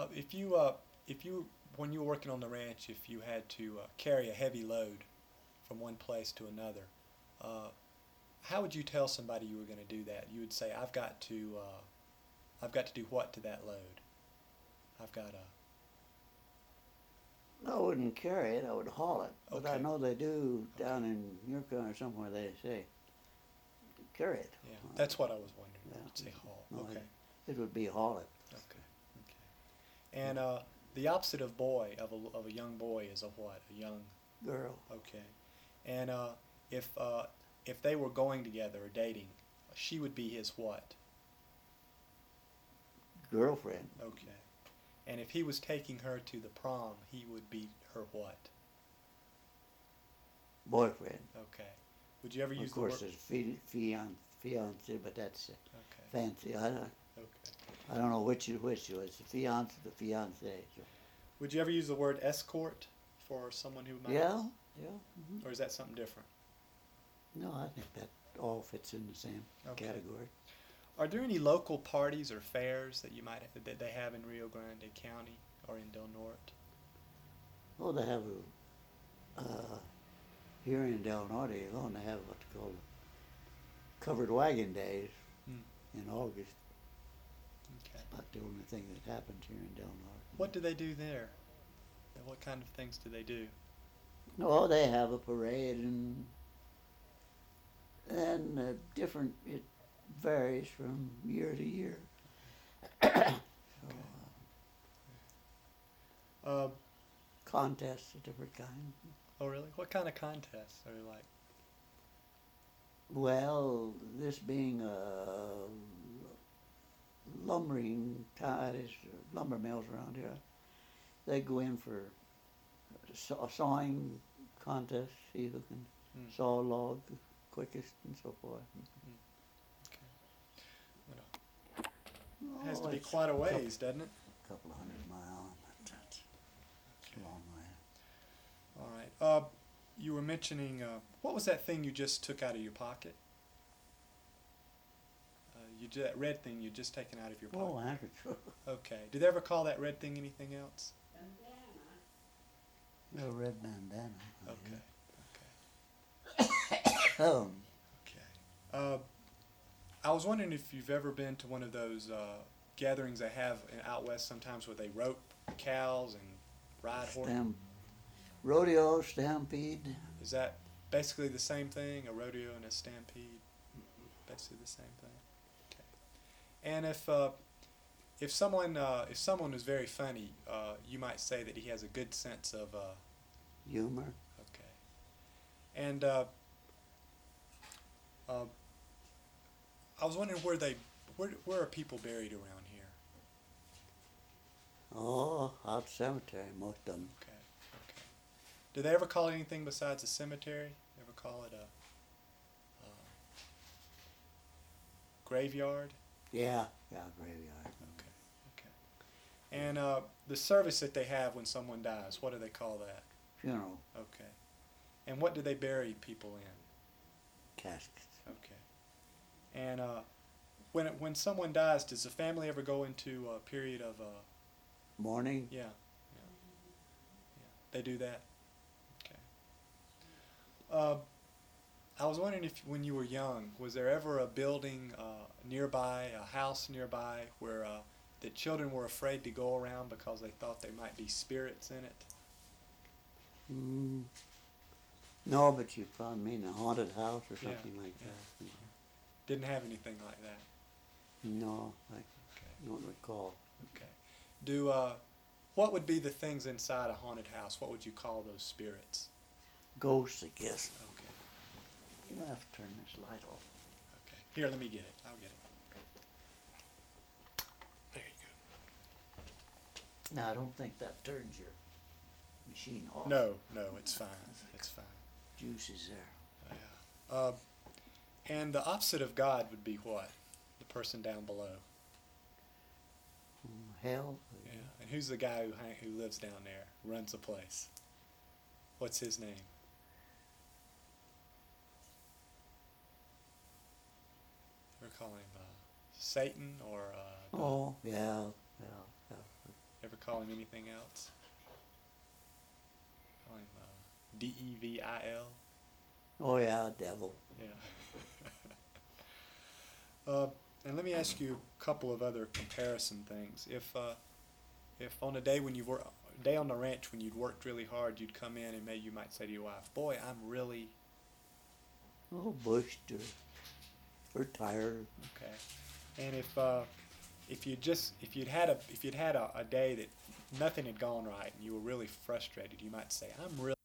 if you when you were working on the ranch, if you had to carry a heavy load from one place to another, uh, how would you tell somebody you were going to do that? You would say, I've got to do what to that load? I've got to. I wouldn't carry it, I would haul it. But I Okay. know they do Okay. down in Yurka or somewhere they say, carry it. Yeah, that's what I was wondering. Yeah. You'd say haul. No, Okay. it would be haul it. Okay. Okay. And the opposite of boy of a young boy is a what? A young. Girl. Okay. And if if they were going together or dating, she would be his what? Girlfriend. Okay. And if he was taking her to the prom, he would be her what? Boyfriend. Okay. Would you ever use Of course, the word? there's fiance, but that's Okay. fancy. Okay. I don't know which is which. It's the fiance, the fiance. So. Would you ever use the word escort for someone who might? Yeah, yeah. Or is that something different? No, I think that all fits in the same Okay. category. Are there any local parties or fairs that that they have in Rio Grande County or in Del Norte? Oh, they have here in Del Norte alone, they have what's called covered wagon days Hmm. in August. Okay. About the only thing that happens here in Del Norte. What do they do there? And what kind of things do they do? Oh, they have a parade and different. It varies from year to year. So, contests of different kinds. Oh, really? What kind of contests are you like? Well, this being a lumbering tide, is lumber mills around here. They go in for a sawing contest, see who can Hmm. saw a log the quickest and so forth. It has to be it's quite a ways, doesn't it? couple of 100 miles. That's a long way. All right. You were mentioning what was that thing you just took out of your pocket? That red thing you just taken out of your Oh, pocket. handkerchief. Okay. Do they ever call that red thing anything else? A red bandana. Okay. Um, Okay. I was wondering if you've ever been to one of those gatherings they have out west sometimes where they rope cows and ride horses. rodeo, stampede. Is that basically the same thing? A rodeo and a stampede? Basically the same thing. Okay. And if someone is very funny, you might say that he has a good sense of Humor. okay. And I was wondering where are people buried around here? Oh, out cemetery, most of them. Okay. Okay. Do they ever call it anything besides a cemetery? Ever call it a graveyard? Yeah, graveyard. Okay. Okay. And the service that they have when someone dies, what do they call that? Funeral, Okay. And what do they bury people in? caskets. Okay. And when someone dies, does the family ever go into a period of Morning. yeah, they do that? Okay. I was wondering if when you were young, was there ever a building nearby, a house nearby, where the children were afraid to go around because they thought there might be spirits in it? No, but you probably mean a haunted house or Yeah, something like yeah. that. Didn't have anything like that. No, I Okay. don't recall. Okay. What would be the things inside a haunted house? What would you call those spirits? Ghosts, I guess. Okay. I'll have to turn this light off. Okay. Here, let me get it. I'll get it. There you Now, I don't think that turns your machine off. go. No, it's fine. It's fine. Juice is there. Yeah. And the opposite of God would be what? The person down below. Hell. Yeah. And who's the guy who lives down there, runs the place? What's his name? We call him Satan or Oh, yeah. ever call call him anything else? Call him Devil. Oh yeah, devil. Yeah. And let me ask you a couple of other comparison things. If on a day when day on the ranch when you'd worked really hard, you'd come in and maybe you might say to your wife, "Boy, I'm really Oh, bushed or tired. okay." And if you'd had a day that nothing had gone right and you were really frustrated, you might say, "I'm really